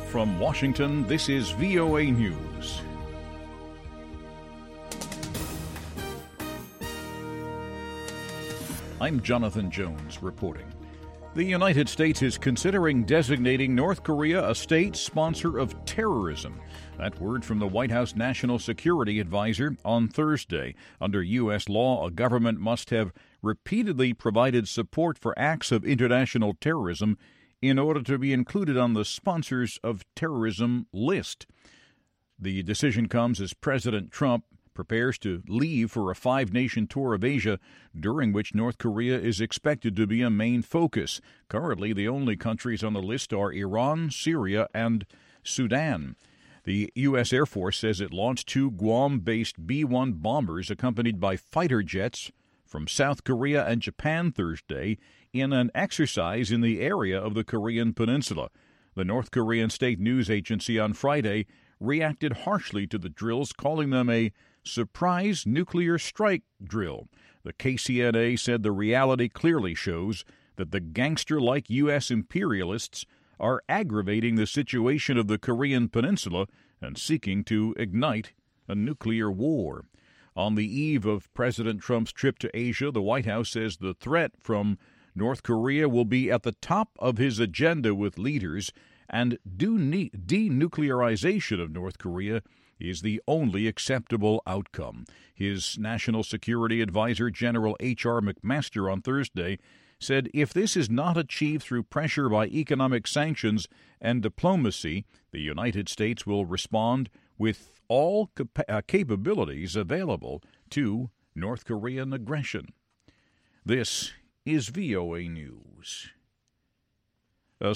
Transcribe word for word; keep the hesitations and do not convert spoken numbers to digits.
From Washington, this is V O A News. I'm Jonathan Jones reporting. The United States is considering designating North Korea a state sponsor of terrorism. That word from the White House National Security Advisor on Thursday. Under U S law, a government must have repeatedly provided support for acts of international terrorism in order to be included on the sponsors of terrorism list. The decision comes as President Trump prepares to leave for a five-nation tour of Asia, during which North Korea is expected to be a main focus. Currently, the only countries on the list are Iran, Syria, and Sudan. The U S Air Force says it launched two Guam-based B one bombers accompanied by fighter jets from South Korea and Japan Thursday in an exercise in the area of the Korean Peninsula. The North Korean state news agency on Friday reacted harshly to the drills, calling them a surprise nuclear strike drill. The K C N A said the reality clearly shows that the gangster-like U S imperialists are aggravating the situation of the Korean Peninsula and seeking to ignite a nuclear war. On the eve of President Trump's trip to Asia, the White House says the threat from North Korea will be at the top of his agenda with leaders, and denuclearization of North Korea is the only acceptable outcome. His National Security Advisor, General H R McMaster, on Thursday said if this is not achieved through pressure by economic sanctions and diplomacy, the United States will respond with all cap- uh, capabilities available to North Korean aggression. This is V O A News.